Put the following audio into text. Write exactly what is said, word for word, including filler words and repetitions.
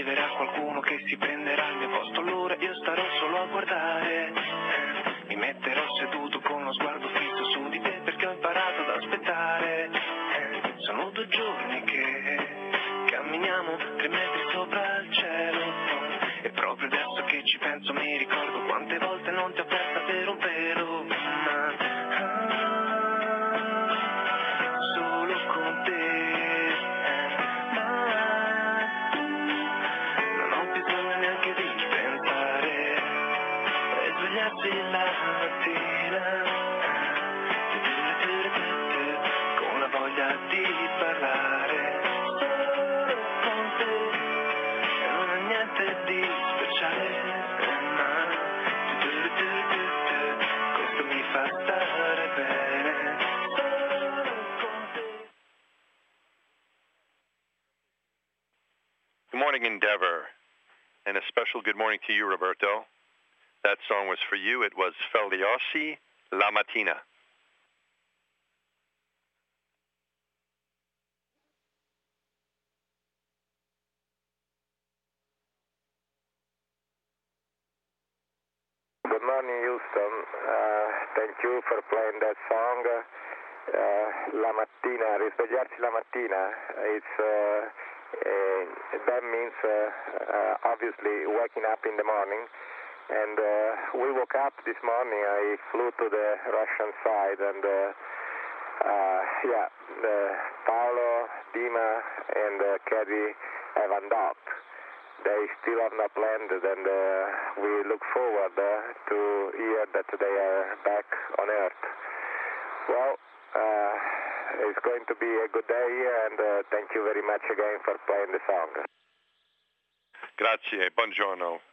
arriverà qualcuno che si prenderà il mio posto, allora io starò solo a guardare. Eh, mi metterò seduto con lo sguardo fisso su di te perché ho imparato ad aspettare. Eh, sono due giorni che camminiamo tre metri sopra il cielo. E proprio adesso che ci penso mi ricordo quante volte non ti ho persa per un pelo. Ma ah, solo con te. La mattina con la voglia di parlare solo con te e non ha niente di speciale, ma questo mi fa stare bene solo con te. Good morning, Endeavor, and a special good morning to you, Roberto. That song was for you. It was Feliossi La Mattina. Good morning, Houston. Uh, thank you for playing that song. Uh, La Mattina, risvegliarsi la mattina. It's uh, uh, that means uh, uh, obviously waking up in the morning. And uh, we woke up this morning. I flew to the Russian side, and uh, uh, yeah, uh, Paolo, Dima, and uh, Caddy have undocked. They still have not landed, and uh, we look forward uh, to hear that they are back on Earth. Well, uh, it's going to be a good day, and uh, thank you very much again for playing the song. Grazie, buongiorno.